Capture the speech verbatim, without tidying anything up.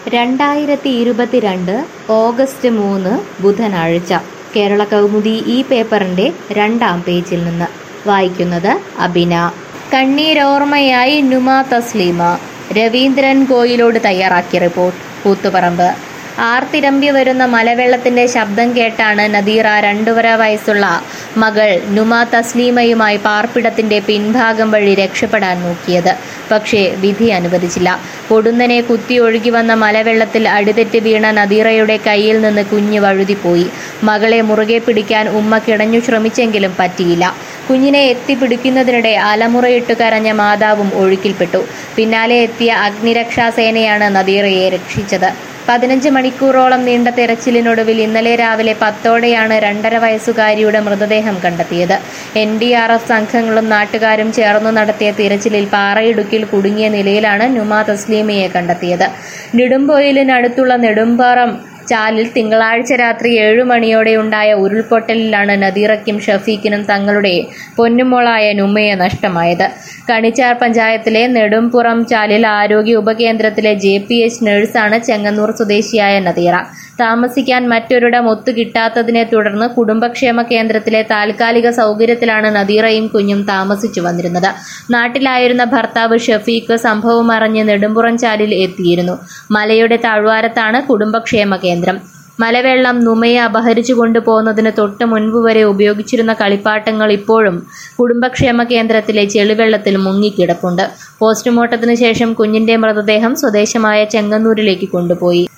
രണ്ടായിരത്തി ഇരുപത്തിരണ്ട് ഓഗസ്റ്റ് മൂന്ന് ബുധനാഴ്ച കേരള കൗമുദി ഈ പേപ്പറിന്റെ രണ്ടാം പേജിൽ നിന്ന് വായിക്കുന്നത് അബിന. കണ്ണീരോർമ്മയായി നുമാ തസ്ലീമ. രവീന്ദ്രൻ കോയിലോട് തയ്യാറാക്കിയ റിപ്പോർട്ട്. കൂത്തുപറമ്പ്. ആർത്തിരമ്പി വരുന്ന മലവെള്ളത്തിന്റെ ശബ്ദം കേട്ടാണ് നദീറ രണ്ടുവര വയസ്സുള്ള മകൾ നുമാ തസ്ലീമയുമായി പാർപ്പിടത്തിന്റെ പിൻഭാഗം വഴി രക്ഷപ്പെടാൻ നോക്കിയത്. പക്ഷേ വിധി അനുവദിച്ചില്ല. പൊടുന്നനെ കുത്തി ഒഴുകി വന്ന മലവെള്ളത്തിൽ അടിതെറ്റി വീണ നദീറയുടെ കയ്യിൽ നിന്ന് കുഞ്ഞ് വഴുതിപ്പോയി. മകളെ മുറുകെ പിടിക്കാൻ ഉമ്മ കിടഞ്ഞു ശ്രമിച്ചെങ്കിലും പറ്റിയില്ല. കുഞ്ഞിനെ എത്തിപ്പിടിക്കുന്നതിനിടെ അലമുറയിട്ട് കരഞ്ഞ മാതാവും ഒഴുക്കിൽപ്പെട്ടു. പിന്നാലെ എത്തിയ അഗ്നിരക്ഷാസേനയാണ് നദീറയെ രക്ഷിച്ചത്. പതിനഞ്ച് മണിക്കൂറോളം നീണ്ട തെരച്ചിലിനൊടുവിൽ ഇന്നലെ രാവിലെ പത്തോടെയാണ് രണ്ടര വയസ്സുകാരിയുടെ മൃതദേഹം കണ്ടെത്തിയത്. എൻ ഡി ആർ എഫ് സംഘങ്ങളും നാട്ടുകാരും ചേർന്നു നടത്തിയ തിരച്ചിലിൽ പാറയിടുക്കിൽ കുടുങ്ങിയ നിലയിലാണ് നുമാ തസ്ലീമയെ കണ്ടെത്തിയത്. നെടുമ്പൊയിലിനടുത്തുള്ള നെടുമ്പാറം ചാലിൽ തിങ്കളാഴ്ച രാത്രി ഏഴു മണിയോടെയുണ്ടായ ഉരുൾപൊട്ടലിലാണ് നദീറയ്ക്കും ഷഫീഖിനും തങ്ങളുടെ പൊന്നുമോളായ നുമ്മയെ നഷ്ടമായത്. കണിച്ചാർ പഞ്ചായത്തിലെ നെടുംപുറം ചാലിൽ ആരോഗ്യ ഉപകേന്ദ്രത്തിലെ ജെ പി എച്ച് നഴ്സാണ് ചെങ്ങന്നൂർ സ്വദേശിയായ നദീറ. താമസിക്കാൻ മറ്റൊരിടം ഒത്തുകിട്ടാത്തതിനെ തുടർന്ന് കുടുംബക്ഷേമ കേന്ദ്രത്തിലെ താൽക്കാലിക സൗകര്യത്തിലാണ് നദീറയും കുഞ്ഞും താമസിച്ചു വന്നിരുന്നത്. നാട്ടിലായിരുന്ന ഭർത്താവ് ഷഫീഖ് സംഭവം അറിഞ്ഞ് നെടുമ്പുറം ചാലിൽ എത്തിയിരുന്നു. മലയുടെ താഴ്വാരത്താണ് കുടുംബക്ഷേമ കേന്ദ്രം. മലവെള്ളം നുമയെ അപഹരിച്ചു കൊണ്ടുപോകുന്നതിന് തൊട്ട് മുൻപ് വരെ ഉപയോഗിച്ചിരുന്ന കളിപ്പാട്ടങ്ങൾ ഇപ്പോഴും കുടുംബക്ഷേമ കേന്ദ്രത്തിലെ ചെളിവെള്ളത്തിൽ മുങ്ങിക്കിടപ്പുണ്ട്. പോസ്റ്റ്മോർട്ടത്തിന് ശേഷം കുഞ്ഞിന്റെ മൃതദേഹം സ്വദേശമായ ചെങ്ങന്നൂരിലേക്ക് കൊണ്ടുപോയി.